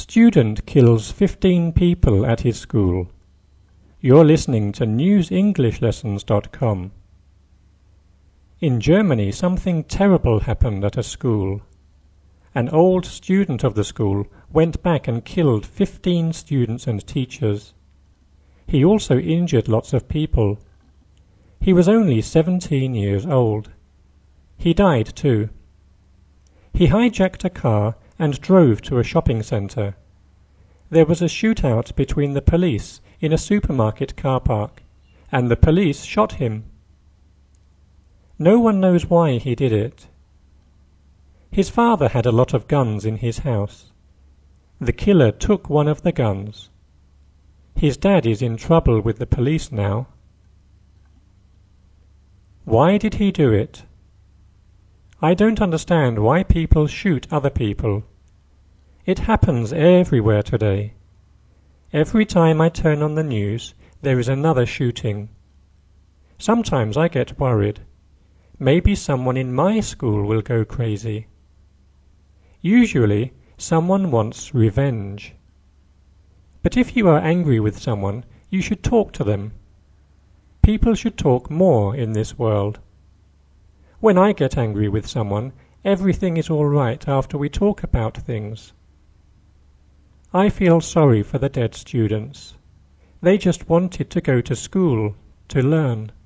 Student kills 15 people at his school. You're listening to newsenglish.lessons.com. In Germany, something terrible happened at a school. An old student of the school went back and killed 15 students and teachers. He also injured lots of people. He was only 17 years old. He died too. He hijacked a car and drove to a shopping centre. There was a shootout between the police in a supermarket car park, and the police shot him. No one knows why he did it. His father had a lot of guns in his house. The killer took one of the guns. His dad is in trouble with the police now. Why did he do it? I don't understand why people shoot other people. It happens everywhere today. Every time I turn on the news, there is another shooting. Sometimes I get worried. Maybe someone in my school will go crazy. Usually, someone wants revenge. But if you are angry with someone, you should talk to them. People should talk more in this world. When I get angry with someone, everything is all right after we talk about things. I feel sorry for the dead students. They just wanted to go to school, to learn.